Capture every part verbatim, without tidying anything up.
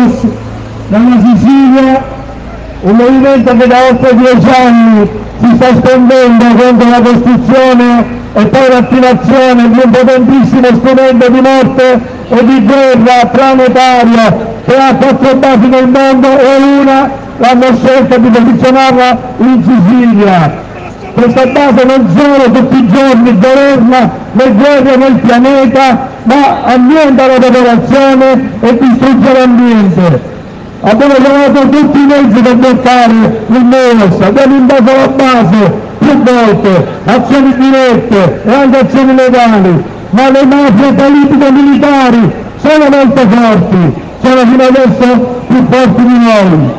Mos dalla Sicilia, un movimento che da oltre dieci anni si sta spendendo contro la costruzione e poi l'attivazione di un potentissimo strumento di morte e di guerra planetario che ha quattro basi nel mondo e una l'hanno scelta di posizionarla in Sicilia. Questa base non solo tutti i giorni governa le guerre nel pianeta, ma annienta la popolazione e distrugge l'ambiente. Abbiamo trovato tutti i mezzi per bloccare il Mos, abbiamo invaso la base più volte, azioni dirette e anche azioni legali, ma le mafie politiche militari sono molto forti, sono fino adesso più forti di noi.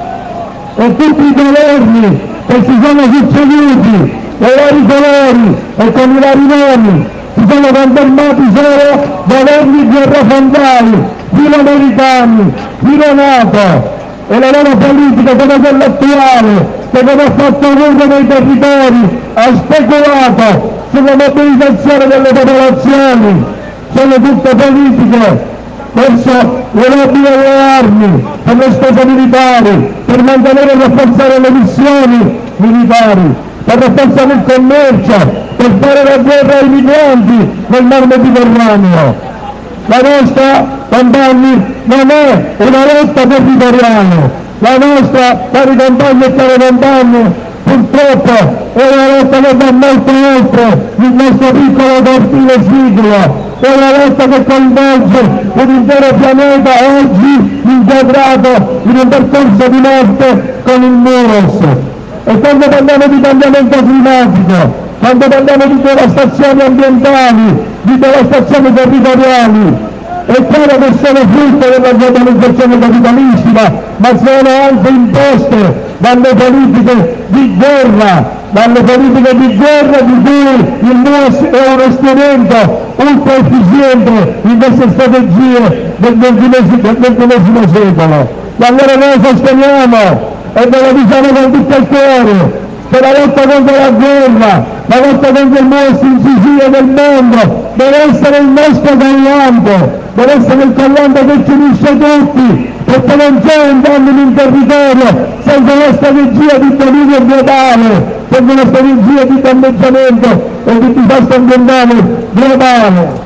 E tutti i governi che si sono succeduti, e i vari colori e con i vari nomi, si sono confermati solo governi guerrafondali, filoamericani, filonato, e la loro politica come quella attuale, che non ha fatto ovunque nei territori, ha speculato sulla mobilitazione delle popolazioni, sono tutte politiche verso le lobby delle armi, per le spese militari, per mantenere e rafforzare le missioni militari, per rafforzare il commercio, per fare la guerra ai migranti nel Mar Mediterraneo. La nostra, compagni, non è una lotta territoriale, la nostra, cari compagni e cari compagni, purtroppo è una lotta che va molto oltre il nostro piccolo cortile siglo, è una lotta che coinvolge un intero pianeta oggi integrato in un percorso di morte con il Mos. E quando parliamo di cambiamento climatico, quando parliamo di devastazioni ambientali, di devastazioni territoriali, è chiaro che sono frutto della globalizzazione capitalistica, ma sono anche imposte dalle politiche di guerra, dalle politiche di guerra di cui il Mos è uno strumento ultra efficiente in queste strategie del ventunesimo secolo. E allora noi sosteniamo, e ve lo diciamo con tutto il cuore, che la lotta contro la guerra, la lotta contro il Mos in Sicilia e nel mondo deve essere il nostro collante, deve essere il collante che ci unisce tutti, perché non c'è un danno in un territorio senza una strategia di dominio globale, senza una strategia di danneggiamento e di disastro ambientale globale.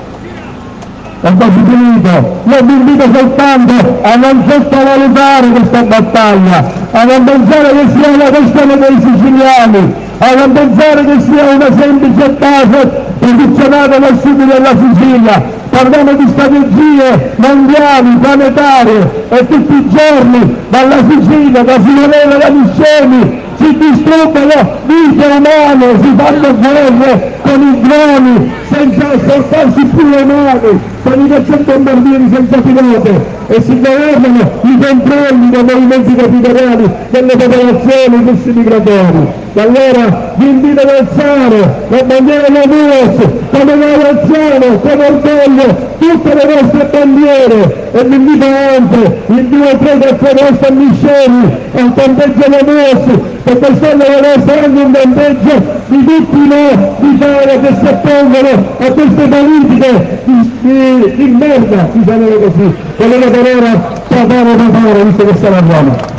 È quasi finito. Io vi invito soltanto a non sottovalutare questa battaglia, a non pensare che sia una questione dei siciliani, a non pensare che sia una semplice base posizionata nel sud della Sicilia. Parliamo di strategie mondiali, planetarie, e tutti i giorni dalla Sicilia, da Simonella, da Niscemi, si distruggono vite umane, si fanno guerre con i droni senza ascoltarsi più le mani, con i cacciabombardieri senza pilota, e si governano i controlli dei movimenti territoriali delle popolazioni, i flussi migratori. E allora vi invito ad alzare la bandiera del Mos, come noi alziamo con orgoglio tutte le nostre bandiere, e vi invito anche il due tre tre tre Niscemi al conteggio del Mos, perché quest'anno deve essere anche un conteggio di tutti noi d'Italia che si oppongono a queste politiche di, di, di merda, diciamolo così, con la parola papà papà, visto che siamo a Roma.